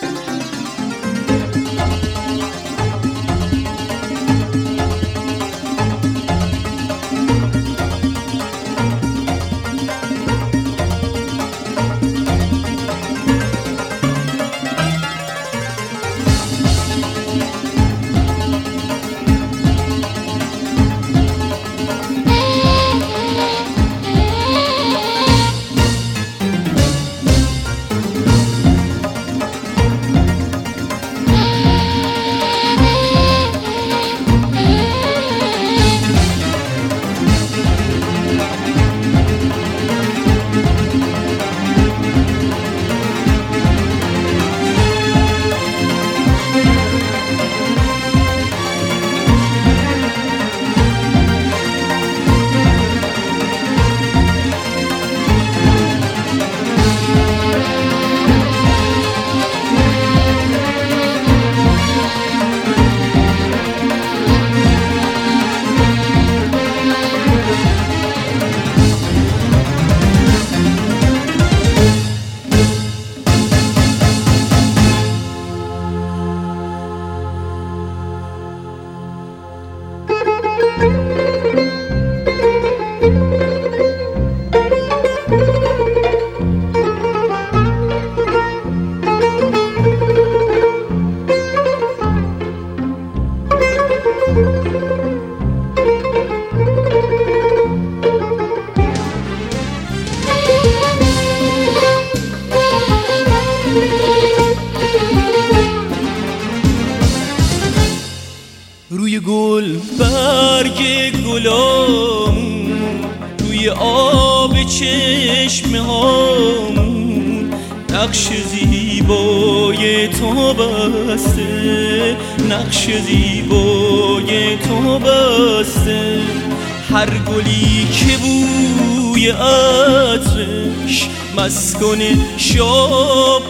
روی گل برگ گلامون، روی آب چشمه هامون، نقش زیبای تو بسته، نقش زیبای تو بسته. هر گلی که بوی عطرش مسکن شب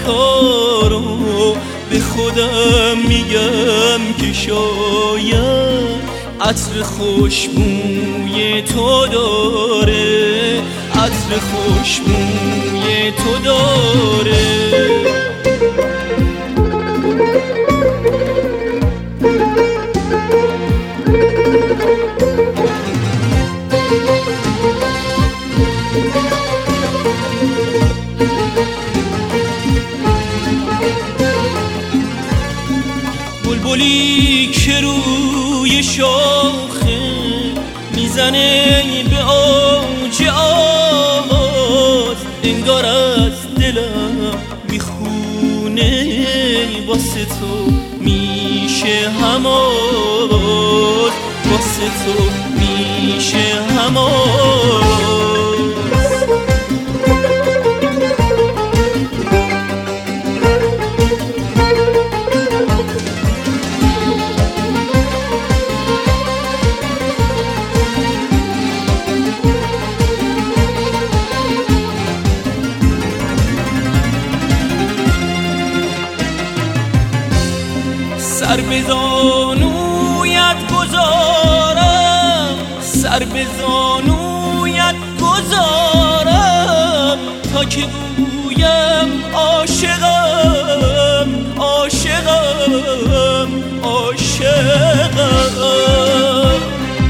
پرکارو، به خودم میگم که شاید عطر خوشبوی تو داره، عطر خوشبوی تو داره. بلبلی که روی شاخه میزنه به اوج آواز، انگار از دلم میخونه واسه تو میشه هماز، واسه تو میشه هماز. سر به زانویت گذارم، سر به زانویت گذارم، تا که گویم عاشقم، عاشقم، عاشقم.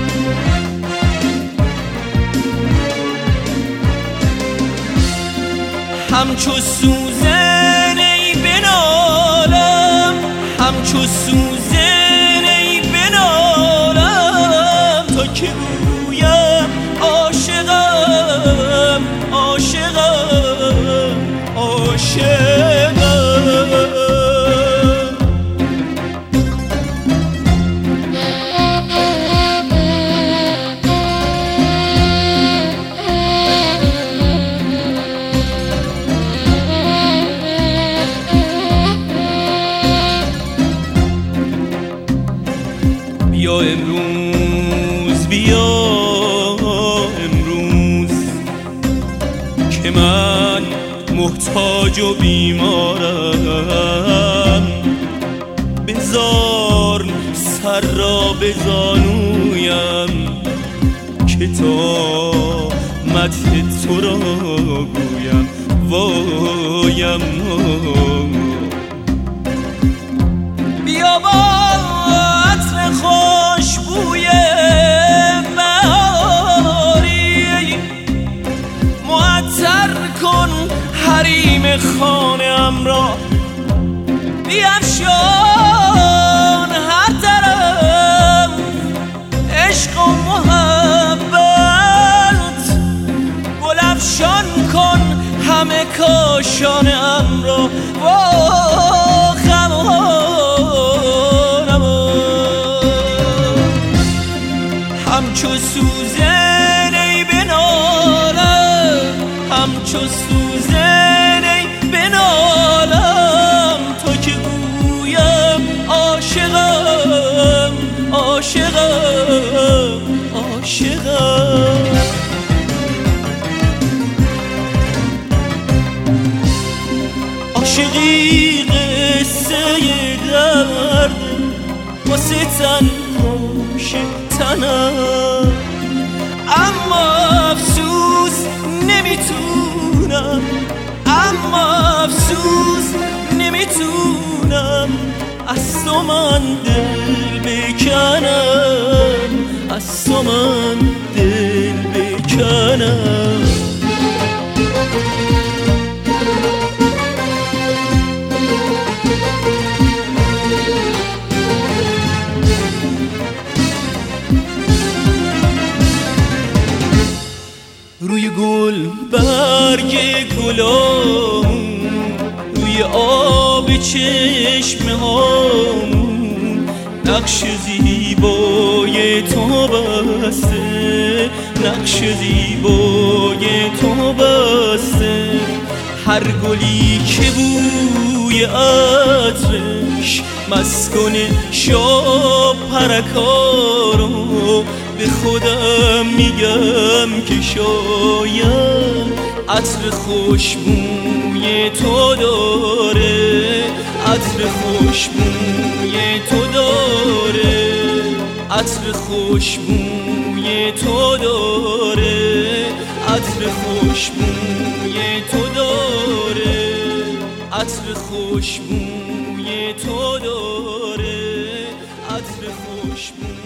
همچو سوزن ای بنالم، همچو سوزن ای بنالم، تا که گویم عاشقم، عاشقم، عاشقم. بیا امروز، بیا امروز که من محتاج و بیمارم. بذار سر را به زانویم که تا مدح تو را گویم، وایم خانه‌ام را بیفشان هر طرف عشق و محبت گل افشان کن همه کاشانه‌ام را همچو سوزن ای بنالم همچو سوزن ای بنالم تو که گویم عاشقم عاشقم عاشقم عاشقی قصه درد واسه تن خوش تنم اما افسوس نمیتونم اما افسوس نمیتونم از تو من دل بکنم از تو من دل بکنم روی گل برگ گلام روی آب چشمه هامون نقش زیبای تو بسته نقش زیبای تو بسته هر گلی که بوی عطرش مسکن شب پرکارو به خودم میگم که شاید عطر خوشبوی تو داره عطر خوشبوی تو داره عطر خوشبوی تو داره عطر خوشبوی تو داره عطر خوشبوی تو داره عطر خوشبوی